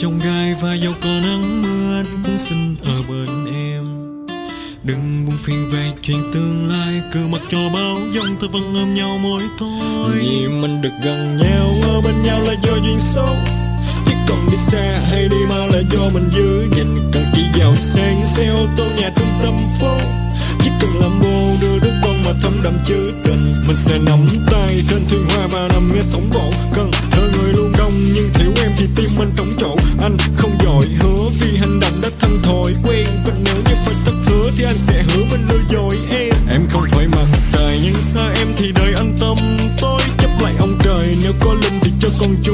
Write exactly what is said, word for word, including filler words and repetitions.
trong gai và dẫu có nắng mưa anh cũng xin ở bên em. Đừng buồn phiền về chuyện tương lai, cứ mặc cho bão giông ta vẫn ôm nhau mỗi tối. Vì mình được gần nhau, ở bên nhau là do duyên số. Chỉ cần đi xa hay đi mau là do mình giữ gìn. Cần chỉ giàu sang xe ô tô nhà trung tâm phố. Chỉ cần làm bồ đưa đứa con mà thấm đậm chữ tình. Mình sẽ nắm tay trên thuyền hoa và nằm nghe sóng vỗ. Cần thơ người luôn đông nhưng thiếu em thì tim anh trống chỗ. Anh không giỏi hứa vì hành động đã thân thổi quen. Và nếu như phải thất hứa thì anh sẽ hứa mình lừa dối em. Em không phải mặt trời nhưng xa em thì đời anh tâm tối. Chấp lại ông trời nếu có linh thì cho con chú